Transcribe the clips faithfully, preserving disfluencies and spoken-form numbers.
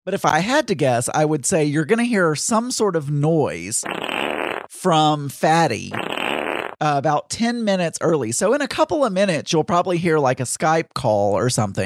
But if I had to guess, I would say you're going to hear some sort of noise from Fatty uh, about ten minutes early. So in a couple of minutes, you'll probably hear like a Skype call or something.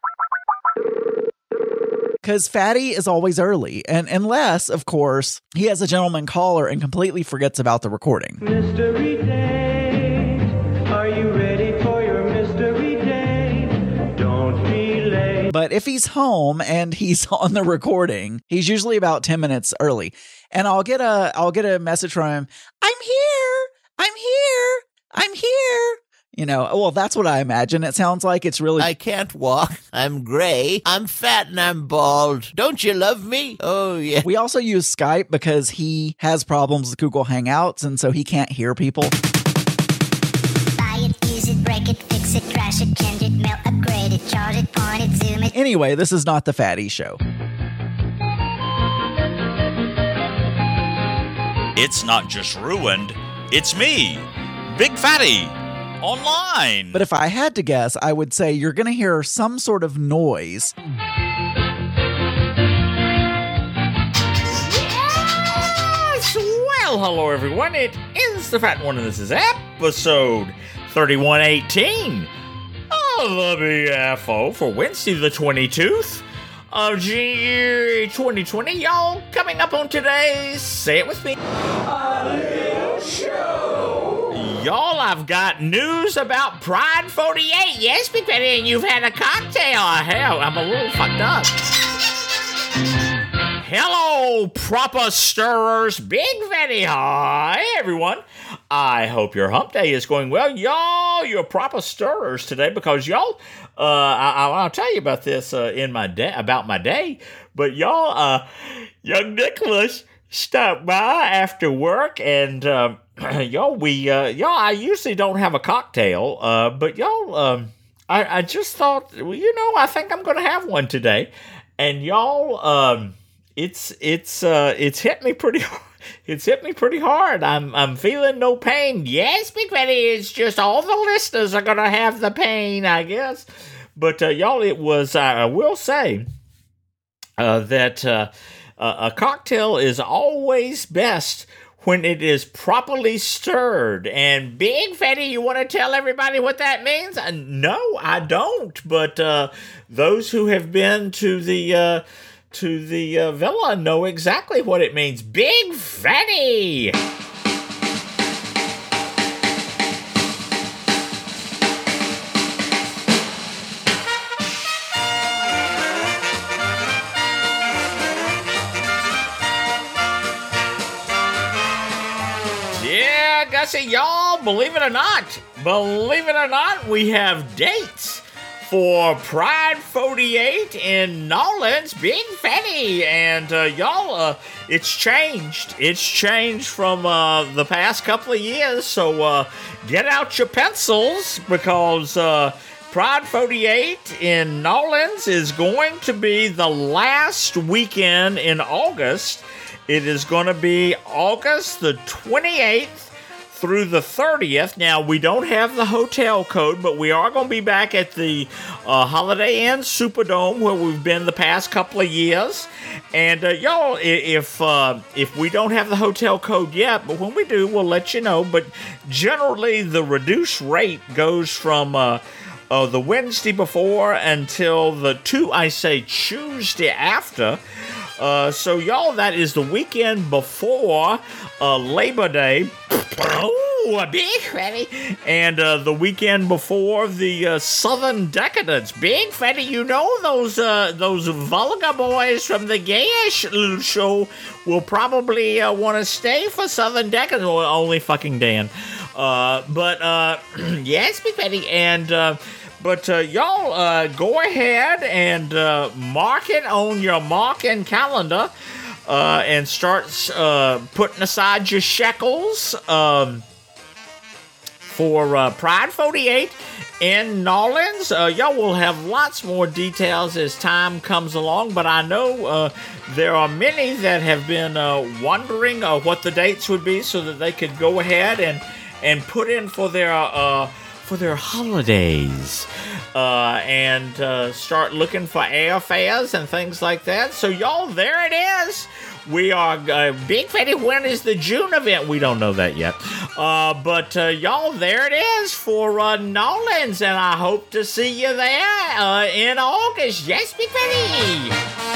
Because Fatty is always early. And unless, of course, he has a gentleman caller and completely forgets about the recording. Mystery date, are you ready for your mystery date? Don't be late. But if he's home and he's on the recording, he's usually about ten minutes early. And I'll get a I'll get a message from him. I'm here. I'm here. I'm here. You know, well, that's what I imagine. It sounds like it's really... I can't walk. I'm gray. I'm fat and I'm bald. Don't you love me? Oh, yeah. We also use Skype because he has problems with Google Hangouts, and so he can't hear people. Buy it, use it, break it, fix it, crash it, change it, mail, upgrade it, charge it, point it, zoom it. Anyway, this is not the Fatty Show. It's not just ruined. It's me, Big Fatty. Online. But if I had to guess, I would say you're going to hear some sort of noise. Yes! Well, hello everyone. It is the Fat One, and this is episode thirty-one eighteen of the B F O for Wednesday the twenty-tooth of January twenty twenty. Y'all, coming up on today's Say It With Me. A little show. Y'all, I've got news about Pride forty-eight. Yes, Big Fatty, and you've had a cocktail. Hell, I'm a little fucked up. Hello, proper stirrers. Big Fatty, hi, everyone. I hope your hump day is going well. Y'all, you're proper stirrers today because y'all, uh, I, I'll tell you about this uh, in my day, about my day, but y'all, uh, young Nicholas stopped by after work and, um, y'all, we, uh, y'all, I usually don't have a cocktail, uh, but y'all, um, I, I just thought, well, you know, I think I'm gonna have one today, and y'all, um, it's, it's, uh, it's hit me pretty hard. It's hit me pretty hard. I'm, I'm feeling no pain. Yes, Big Fatty, it's just all the listeners are gonna have the pain, I guess, but, uh, y'all, it was, uh, I will say, uh, that, uh, uh, a cocktail is always best when it is properly stirred. And Big Fatty, you want to tell everybody what that means? Uh, no, I don't. But uh, those who have been to the uh, to the uh, villa know exactly what it means. Big Fatty. See, y'all, believe it or not, believe it or not, we have dates for Pride forty-eight in Nolens, Big Fatty, and uh, y'all, uh, it's changed. It's changed from uh, the past couple of years, so uh, get out your pencils because uh, Pride forty-eight in Nolens is going to be the last weekend in August. It is going to be August the twenty-eighth through the thirtieth. Now, we don't have the hotel code, but we are going to be back at the uh, Holiday Inn Superdome where we've been the past couple of years. And, uh, y'all, if uh, if we don't have the hotel code yet, but when we do, we'll let you know. But generally, the reduced rate goes from uh, uh, the Wednesday before until the two, I say, Tuesday after. Uh, so, y'all, that is the weekend before uh, Labor Day. Oh, a Big Fatty. And uh, the weekend before the uh, Southern Decadence. Big Fatty, you know those uh, those vulgar boys from the Gayish show will probably uh, want to stay for Southern Decadence. Well, only fucking Dan. Uh, but, uh, yes, Big Fatty. And, uh, But uh, y'all uh, go ahead and uh, mark it on your marking calendar uh, and start uh, putting aside your shekels um, for uh, Pride forty-eight in Nolens. Uh, y'all will have lots more details as time comes along, but I know uh, there are many that have been uh, wondering uh, what the dates would be so that they could go ahead and, and put in for their... Uh, for their holidays. Uh, and uh, start looking for airfares and things like that. So, y'all, there it is. We are, uh, Big Fatty, when is the June event? We don't know that yet. Uh, but, uh, y'all, there it is for uh, Nolans, and I hope to see you there uh, in August. Yes, Big Fatty!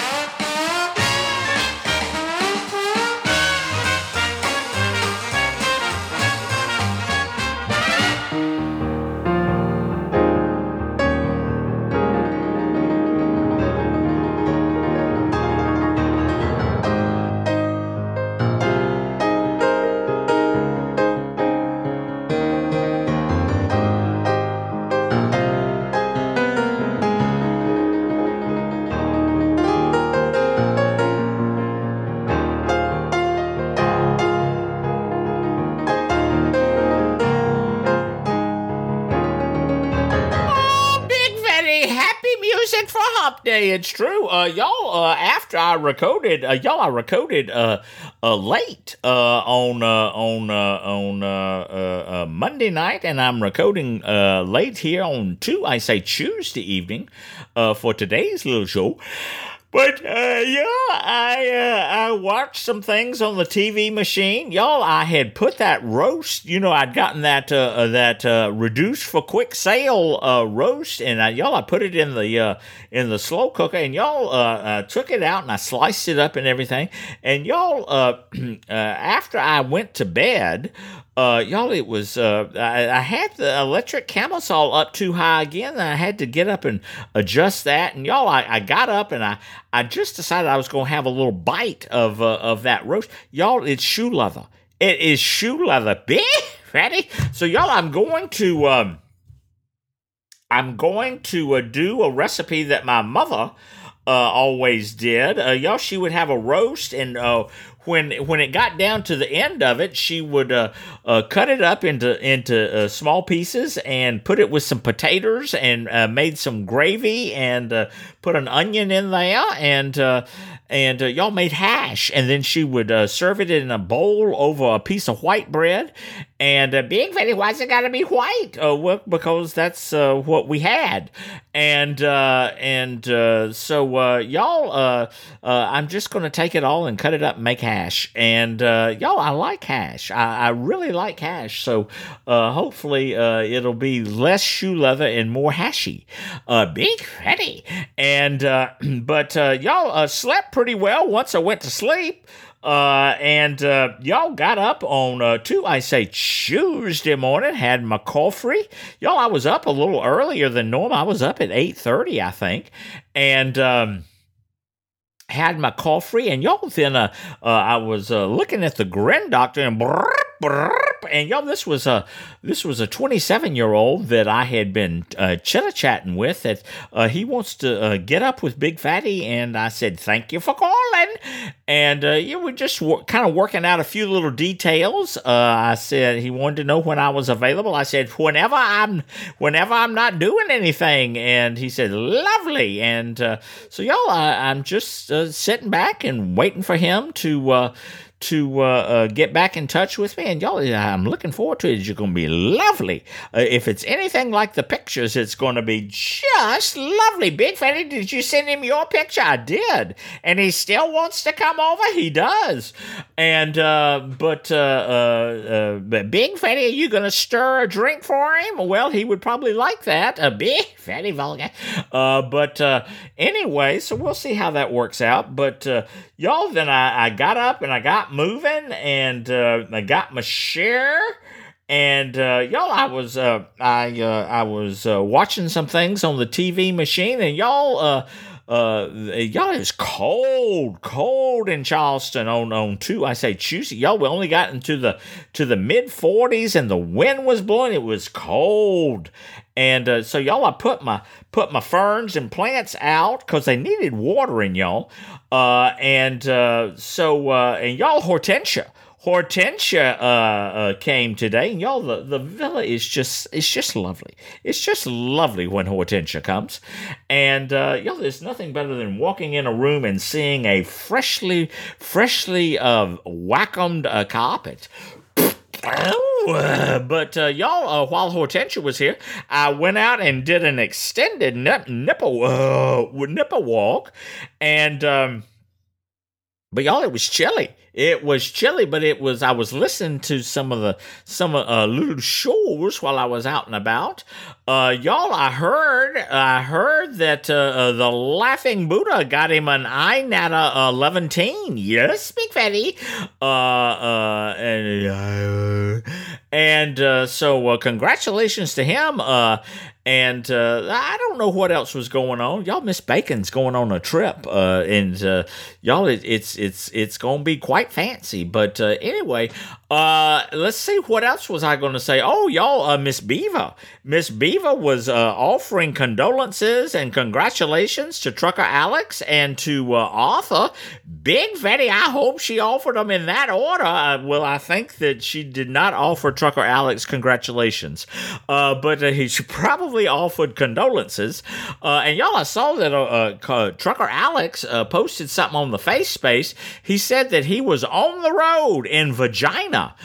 Music for Hump Day. It's true. Uh, y'all, uh, after I recorded, uh, y'all, I recorded uh, uh, late uh, on uh, on uh, on uh, uh, uh, Monday night, and I'm recording uh, late here on two. I say Tuesday evening uh, for today's little show. But, uh, yeah, I, uh, I watched some things on the T V machine. Y'all, I had put that roast, you know, I'd gotten that, uh, uh that, uh, reduced for quick sale, uh, roast, and I, y'all, I put it in the, uh, in the slow cooker, and y'all, uh, uh, took it out, and I sliced it up and everything, and y'all, uh, uh after I went to bed, Uh, y'all, it was, uh, I, I had the electric camisole up too high again, and I had to get up and adjust that, and y'all, I, I got up, and I, I just decided I was going to have a little bite of, uh, of that roast. Y'all, it's shoe leather. It is shoe leather. Big fatty. So, y'all, I'm going to, um, I'm going to, uh, do a recipe that my mother, uh, always did. Uh, y'all, she would have a roast, and, uh, When when it got down to the end of it, she would uh, uh, cut it up into into uh, small pieces and put it with some potatoes and uh, made some gravy and uh, put an onion in there and uh, and uh, y'all made hash, and then she would uh, serve it in a bowl over a piece of white bread. And uh, Big Fatty, why's it gotta be white? Uh, well, because that's uh, what we had. And uh, and uh, so uh, y'all, uh, uh, I'm just gonna take it all and cut it up and make hash. And uh, y'all, I like hash. I, I really like hash. So uh, hopefully uh, it'll be less shoe leather and more hashy. Uh, Big Fatty. And uh, but uh, y'all uh, slept pretty well once I went to sleep. Uh, and, uh, y'all got up on, uh, two, I say Tuesday morning, had my coffee. Y'all, I was up a little earlier than normal. I was up at eight thirty, I think. And, um, had my coffee, and y'all, then, uh, uh I was, uh, looking at the Grin Doctor, and brrr, brrr, and y'all, this was a, this was a twenty-seven-year-old that I had been, uh, chitter-chatting with, that, uh, he wants to, uh, get up with Big Fatty, and I said, thank you for calling. And, uh, you were just wor- kind of working out a few little details. Uh, I said he wanted to know when I was available. I said, whenever I'm, whenever I'm not doing anything. And he said, lovely. And, uh, so y'all, I, I'm just, uh, sitting back and waiting for him to, uh, to uh, uh, get back in touch with me, and y'all, I'm looking forward to it. It's going to be lovely. Uh, if it's anything like the pictures, it's going to be just lovely. Big Fatty, did you send him your picture? I did, and he still wants to come over. He does, and uh, but uh, uh, uh, Big Fatty, are you going to stir a drink for him? Well, he would probably like that. A Big Fatty vulgar. Uh, but uh, anyway, so we'll see how that works out. But uh, y'all, then I, I got up and I got moving, and uh, I got my share, and uh, y'all, I was uh, I uh, I was uh, watching some things on the T V machine, and y'all, uh, uh, y'all, it's cold, cold in Charleston on on two. I say Tuesday, y'all, we only got into the to the mid forties, and the wind was blowing. It was cold. And uh, so, y'all, I put my put my ferns and plants out because they needed watering, y'all. Uh, and uh, so, uh, and y'all, Hortensia, Hortensia uh, uh, came today, and y'all, the, the villa is just it's just lovely. It's just lovely when Hortensia comes, and uh, y'all, there's nothing better than walking in a room and seeing a freshly freshly uh, waccomed uh, carpet. Uh, but uh, y'all, uh, while Hortensia was here, I went out and did an extended nip, nipple uh, nipple walk, and um, but y'all, it was chilly. It was chilly, but it was. I was listening to some of the some uh, little shows while I was out and about. Uh, y'all, I heard, I heard that uh, uh, the Laughing Buddha got him an iNata eleven teen. Yes, Big Fatty. Uh, uh, and uh, and uh, so uh, congratulations to him. Uh, and uh, I don't know what else was going on. Y'all, Miss Bacon's going on a trip, uh, and uh, y'all, it, it's it's it's gonna be quite fancy. But uh, anyway, uh, let's see, what else was I going to say? Oh, y'all, uh, Miss Beaver, Miss Beaver was uh, offering condolences and congratulations to Trucker Alex and to uh, Arthur. Big Fatty, I hope she offered them in that order. Uh, well, I think that she did not offer Trucker Alex congratulations, uh, but uh, he she probably offered condolences. Uh, and y'all, I saw that uh, uh, Trucker Alex uh, posted something on the face space. He said that he was on the road in Vagina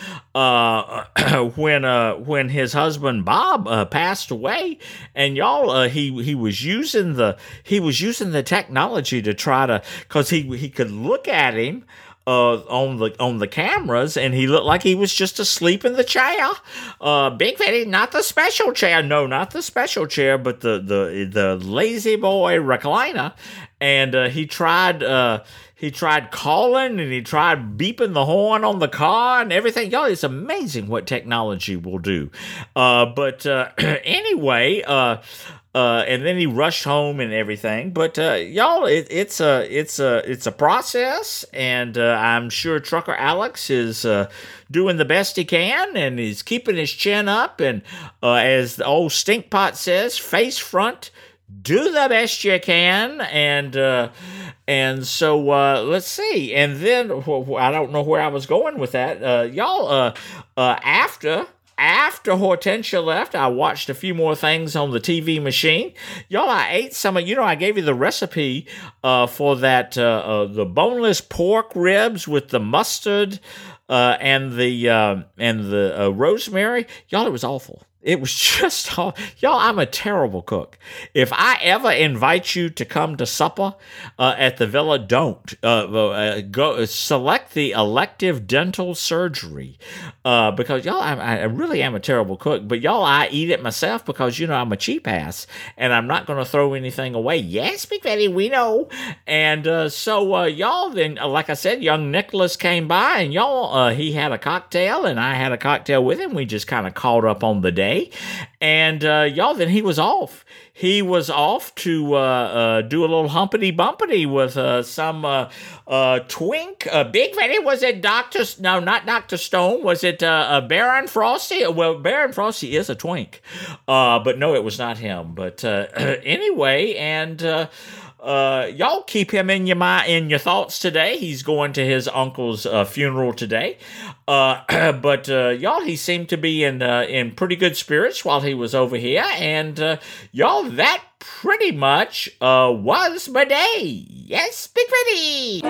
uh, when uh, when his husband Bob uh, passed away, and y'all, uh, he he was using the he was using the technology to try to, because he he could look at him Uh, on the on the cameras, and he looked like he was just asleep in the chair. Uh, Big Fatty, not the special chair, no, not the special chair, but the the the lazy boy recliner. And uh, he tried uh, he tried calling, and he tried beeping the horn on the car and everything. Y'all, it's amazing what technology will do. Uh, but uh, anyway. Uh, Uh, and then he rushed home and everything. But uh, y'all, it, it's a it's a it's a process, and uh, I'm sure Trucker Alex is uh, doing the best he can, and he's keeping his chin up. And uh, as the old Stinkpot says, face front, do the best you can. And uh, and so uh, let's see. And then I don't know where I was going with that, uh, y'all. Uh, uh, after. After Hortensia left, I watched a few more things on the T V machine. Y'all, I ate some of, you know, I gave you the recipe uh, for that, uh, uh, the boneless pork ribs with the mustard uh, and the uh, and the uh, rosemary. Y'all, it was awful. It was just, y'all, I'm a terrible cook. If I ever invite you to come to supper uh, at the villa, don't. Uh, uh, go select the elective dental surgery uh, because, y'all, I, I really am a terrible cook. But, y'all, I eat it myself because, you know, I'm a cheap ass, and I'm not going to throw anything away. Yes, Big Fatty, we know. And uh, so, uh, y'all, then, like I said, young Nicholas came by, and, y'all, uh, he had a cocktail, and I had a cocktail with him. We just kind of caught up on the day. And uh, y'all, then he was off. He was off to uh, uh, do a little humpity bumpity with uh, some uh, uh, twink. Uh, Big Fatty, was it Doctor? No, not Doctor Stone. Was it uh, uh, Baron Frosty? Well, Baron Frosty is a twink, uh, but no, it was not him. But uh, anyway, and. Uh, Uh, y'all keep him in your mind, in your thoughts today. He's going to his uncle's uh, funeral today. Uh, but uh, y'all, he seemed to be in uh, in pretty good spirits while he was over here. And uh, y'all, that pretty much uh, was my day. Yes, Big Fatty.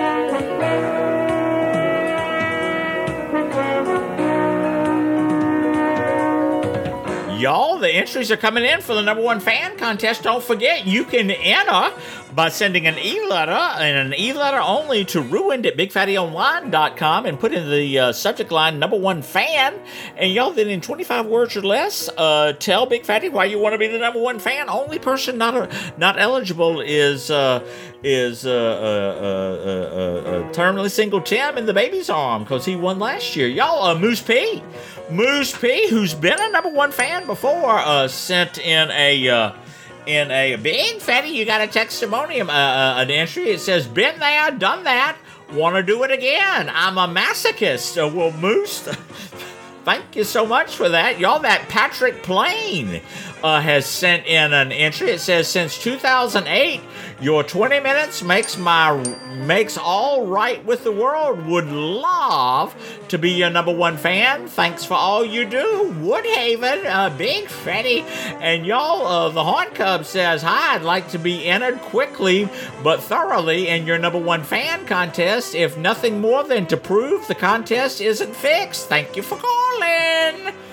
Y'all, the entries are coming in for the number one fan contest. Don't forget, you can enter by sending an e-letter, and an e-letter only, to ruined at big fatty online dot com, and put in the uh, subject line number one fan. And y'all, then in twenty-five words or less, uh, tell Big Fatty why you want to be the number one fan. Only person not uh, not eligible is uh, is uh, uh, uh, uh, uh, terminally single Tim in the baby's arm, because he won last year. Y'all, uh, Moose P. Moose P, who's been a number one fan before, uh, sent in a uh, in a Big Fatty, you got a testimonium, uh, uh, an entry. It says, been there, done that, want to do it again. I'm a masochist. Uh, well, Moose, thank you so much for that. Y'all, that Patrick Plain uh, has sent in an entry. It says, since two thousand eight, your twenty minutes makes my makes all right with the world. Would love to be your number one fan. Thanks for all you do. Woodhaven, uh, Big Fatty. And y'all, uh, the Horn Cub says, hi, I'd like to be entered quickly but thoroughly in your number one fan contest, if nothing more than to prove the contest isn't fixed. Thank you for calling.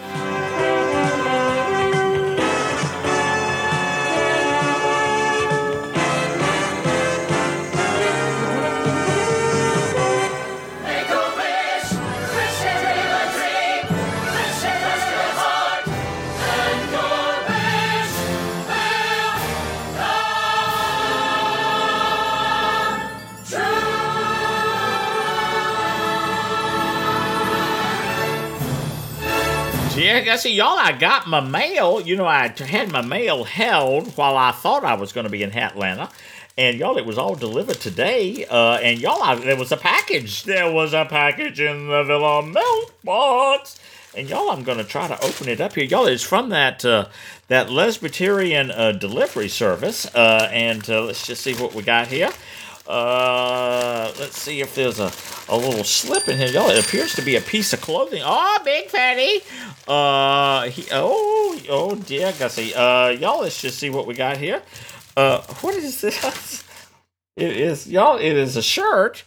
dear Gussie, y'all, I got my mail. You know, I had my mail held while I thought I was going to be in Atlanta. And y'all, it was all delivered today. Uh, and y'all, I, there was a package. There was a package in the Villa mailbox. And y'all, I'm going to try to open it up here. Y'all, it's from that uh, that Lesbiterian uh, delivery service. Uh, and uh, let's just see what we got here. Uh, let's see if there's a, a little slip in here. Y'all, it appears to be a piece of clothing. Oh, Big Fatty. Uh, he, oh, oh dear Gussie. Uh, y'all, let's just see what we got here. Uh, what is this? It is, y'all, it is a shirt.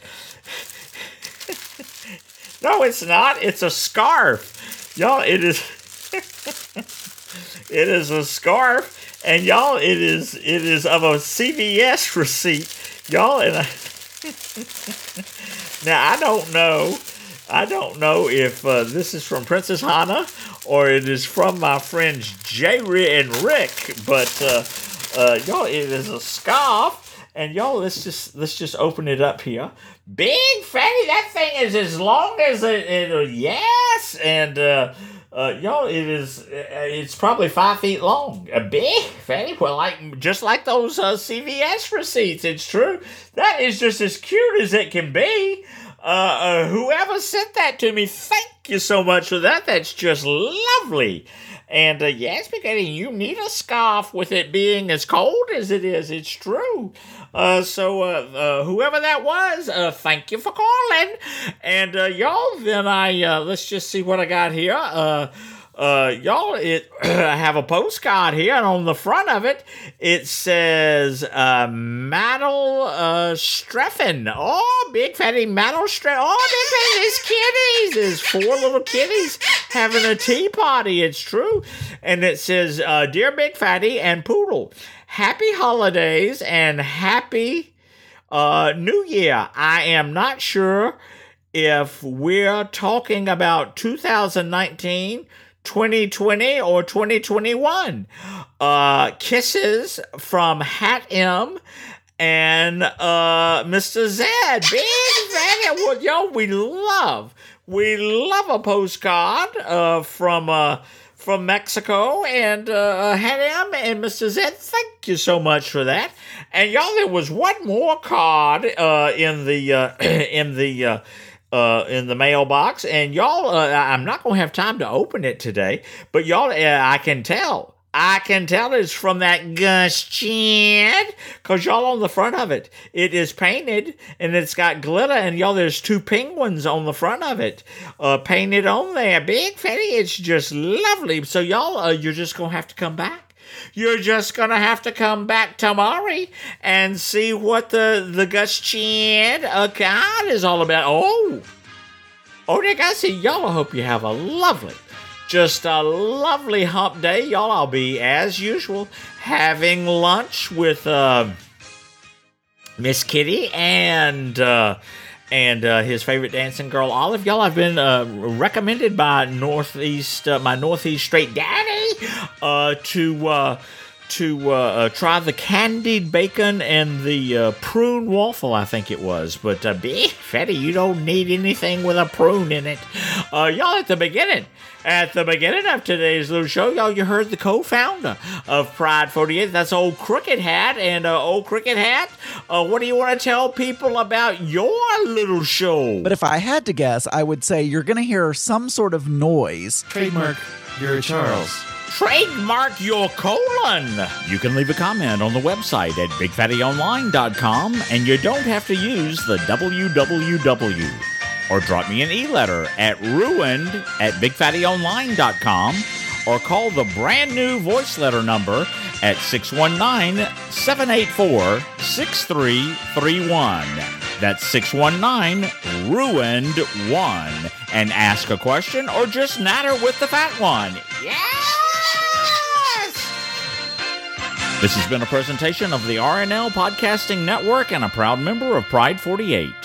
No, it's not. It's a scarf. Y'all, it is, it is a scarf. And y'all, it is, it is of a C V S receipt. Y'all, and I, now I don't know, I don't know if uh, this is from Princess Hannah or it is from my friends Jerry and Rick, but uh, uh, y'all, it is a scarf, and y'all, let's just let's just open it up here. Big Fatty, that thing is as long as it, it yes, and uh, uh, y'all, it is, it's probably five feet long. A big Fatty, well, like just like those uh, C V S receipts. It's true. That is just as cute as it can be. Uh, uh, whoever sent that to me, thank you so much for that. That's just lovely. And uh, yes, because you need a scarf with it being as cold as it is. It's true. Uh, so uh, uh, whoever that was, uh, thank you for calling. And uh, y'all, then I uh, let's just see what I got here. Uh, uh, y'all, it I have a postcard here, and on the front of it, it says uh, Maddle uh, Streffen. Oh, Big Fatty Maddle Streffen. Oh, Big Fatty, there's kitties. There's four little kitties having a tea party. It's true. And it says, uh, Dear Big Fatty and Poodle, happy holidays and happy uh, New Year. I am not sure if we're talking about two thousand nineteen, twenty twenty, or twenty twenty-one. Uh, kisses from Hat M and uh, Mister Z. Big Fatty. Well, yo, we love, we love a postcard uh, from... Uh, From Mexico, and uh, Hat M and Mister Z, thank you so much for that. And y'all, there was one more card uh, in the uh, in the uh, uh, in the mailbox, and y'all, uh, I'm not gonna have time to open it today, but y'all, uh, I can tell. I can tell it's from that Gus Chad, because y'all, on the front of it, it is painted, and it's got glitter, and y'all, there's two penguins on the front of it, uh, painted on there. Big Fatty, it's just lovely. So y'all, uh, you're just going to have to come back. You're just going to have to come back tomorrow and see what the, the Gus Chad account is all about. Oh, oh, Nick, I see y'all. I hope you have a lovely, just a lovely hump day, y'all. I'll be, as usual, having lunch with uh, Miss Kitty and uh, and uh, his favorite dancing girl, Olive. Y'all, I've been uh, recommended by Northeast, uh, my Northeast Straight Daddy, uh, to uh, to uh, uh, try the candied bacon and the uh, prune waffle, I think it was. But uh, Big Fatty, you don't need anything with a prune in it. Uh, y'all, at the beginning. At the beginning of today's little show, y'all, you heard the co-founder of Pride forty-eight. That's old Crooked Hat. And uh, old Crooked Hat, uh, what do you want to tell people about your little show? But if I had to guess, I would say you're going to hear some sort of noise. Trademark, you're Charles. Trademark your colon. You can leave a comment on the website at big fatty online dot com, and you don't have to use the W W W. Or drop me an e-letter at ruined at big fatty online dot com, or call the brand new voice letter number at six one nine, seven eight four, six three three one. That's six one nine, ruined one. And ask a question or just natter with the fat one. Yes! This has been a presentation of the R N L Podcasting Network and a proud member of Pride forty-eight.